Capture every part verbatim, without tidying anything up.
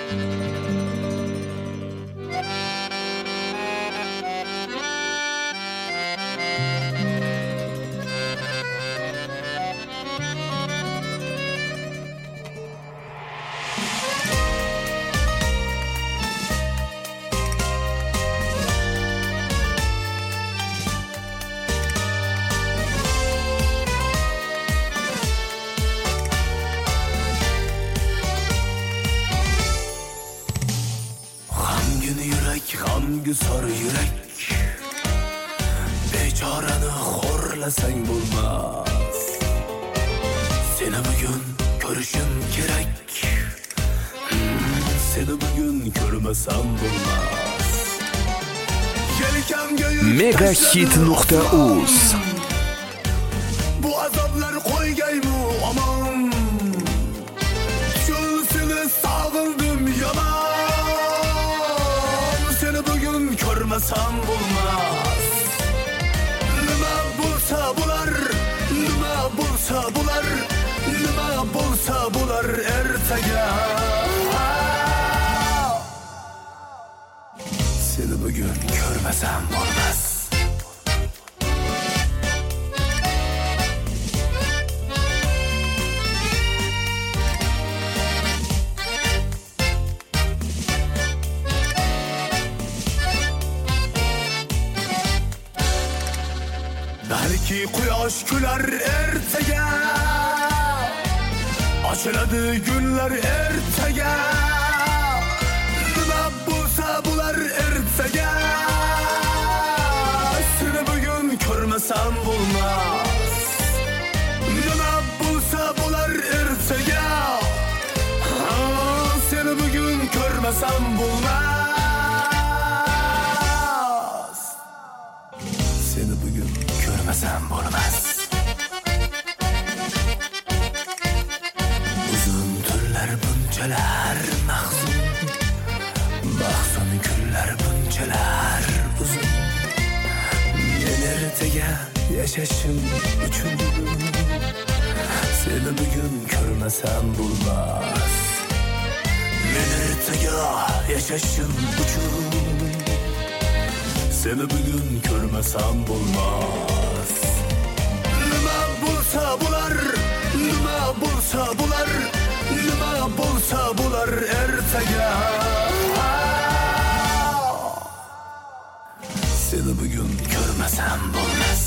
G'amgi sarı yürek Bechorani xo'rlasang bo'lmas Seni bugun ko'rishim kerak hmm, Seni bugun ko'rmasam bo'lmas Yelkamga yuk megahit nuqta uz Bu azoblar qo'ygaymu omon Shul seni sog'indim yomon Ko'rmasam bo'lmas Nima bo'lsa bo'lar Nima bo'lsa bo'lar Nima bo'lsa bo'lar ertaga Seni bugun ko'rmasam bo'lmas Belki quyosh kular ertaga Açıladi günler ertaga Nima bo'lsa bo'lar ertaga Seni bugun ko'rmasam bo'lmas Nima bo'lsa bo'lar ertaga Seni bugun ko'rmasam bo'lmas Seni bugun ko'rmasam bo'lmas Uzun tunlar bunchalar mahzun Mahzun kunlar bunchalar uzun Men ertaga yashashim uchun Seni bugun ko'rmasam bo'lmas Men ertaga yashashim uchun Seni bugun ko'rmasam bo'lmas Nima bo'lsa bo'lar Nima bo'lsa bo'lar Nima bo'lsa bo'lar ertaga Seni bugun ko'rmasam bo'lmas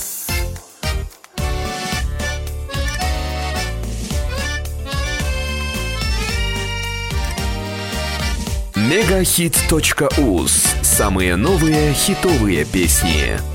megahit точка уз. Самые новые хитовые песни.